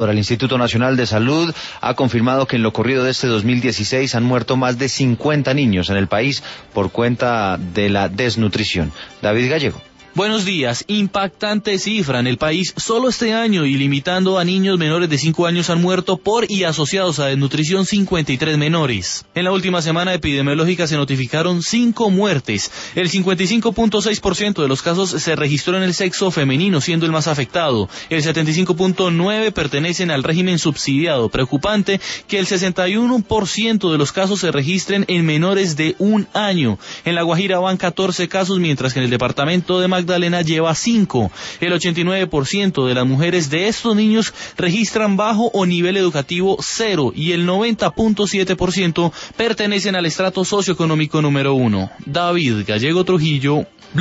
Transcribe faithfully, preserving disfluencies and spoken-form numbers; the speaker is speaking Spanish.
El Instituto Nacional de Salud ha confirmado que en lo corrido de este dos mil dieciséis han muerto más de cincuenta niños en el país por cuenta de la desnutrición. David Gallego. Buenos días. Impactante cifra. En el país, solo este año y limitando a niños menores de cinco años han muerto por y asociados a desnutrición cincuenta y tres menores. En la última semana epidemiológica se notificaron cinco muertes. El cincuenta y cinco punto seis por ciento de los casos se registró en el sexo femenino, siendo el más afectado. El setenta y cinco punto nueve por ciento pertenecen al régimen subsidiado. Preocupante que el sesenta y uno por ciento de los casos se registren en menores de un año. En La Guajira van catorce casos, mientras que en el departamento de Magdalena lleva cinco. El ochenta y nueve por ciento de las mujeres de estos niños registran bajo o nivel educativo cero y el noventa punto siete por ciento pertenecen al estrato socioeconómico número uno. David Gallego Trujillo.